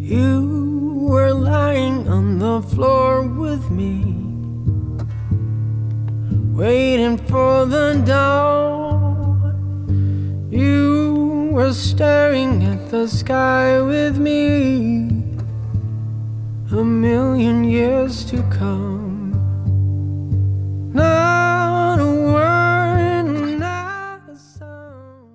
You were lying on the floor with me, waiting for the dawn. You were staring at the sky with me, a million years to come.